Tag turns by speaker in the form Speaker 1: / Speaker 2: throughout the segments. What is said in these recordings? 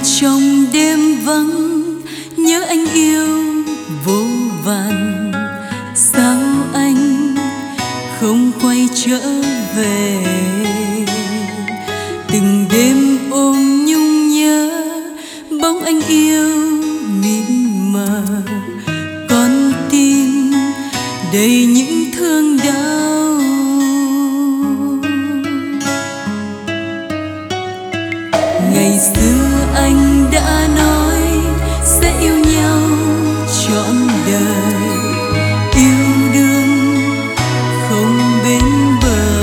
Speaker 1: trong đêm vắng nhớ anh yêu vô vàn, sao anh không quay trở về? Từng đêm ôm nhung nhớ bóng anh yêu mịt mờ, con tim đầy những thương đau. Ngày xưa anh đã nói sẽ yêu nhau trọn đời, yêu đương không bên bờ.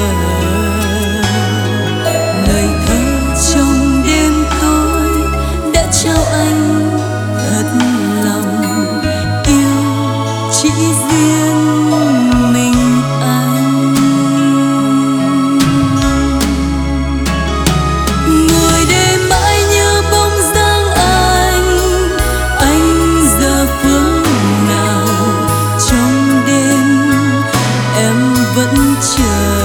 Speaker 1: Lời thơ trong đêm tối đã trao anh thật lòng, yêu chỉ riêng mình anh. Ngồi đây mãi nhớ bóng dáng anh giờ phương nào? Trong đêm em vẫn chờ,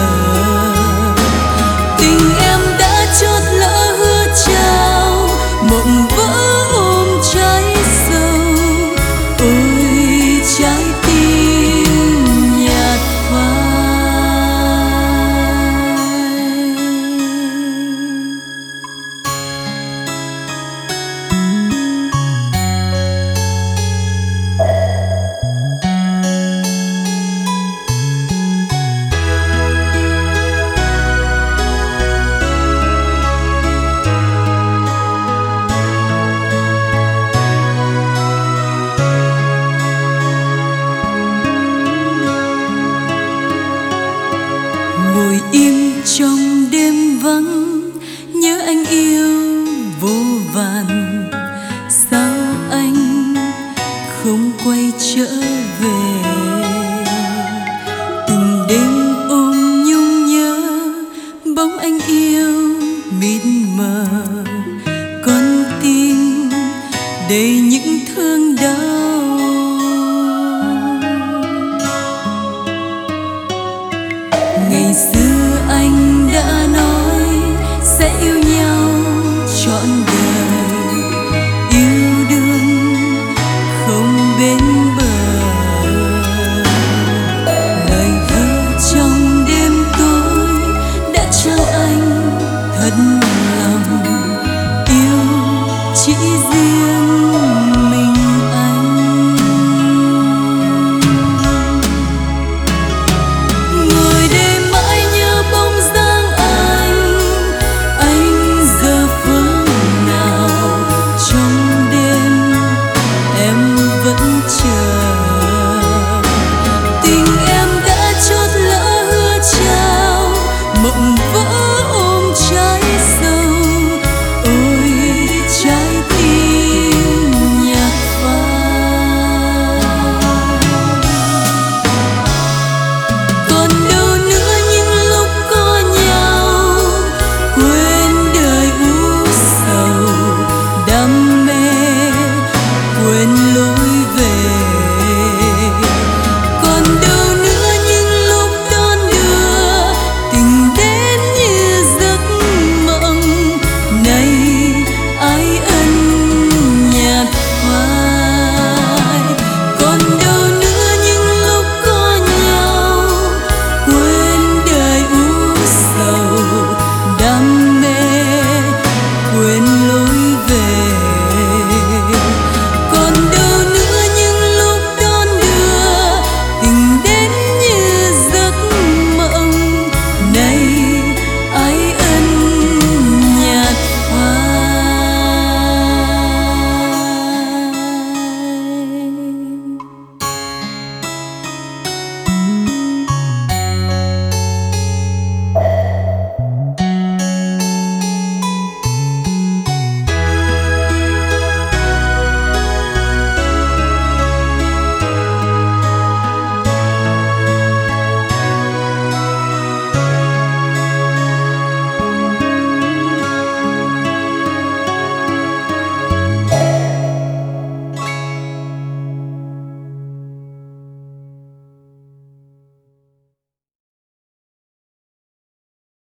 Speaker 1: tình em đã chót lỡ hứa trao, mộng vỡ ôm trái sầu. Ôi trái tim nhạt phai. Ngồi im trong đêm vắng nhớ anh yêu vô vàn, sao anh không quay trở về? Từng đêm ôm nhung nhớ bóng anh yêu mịt mờ, con tim đầy những thương đau. Ngày xưa anh đã nói sẽ yêu nhau trọn đời, yêu đương không bên bờ. Lời thơ trong đêm tối đã trao anh thật lòng, yêu chỉ riêng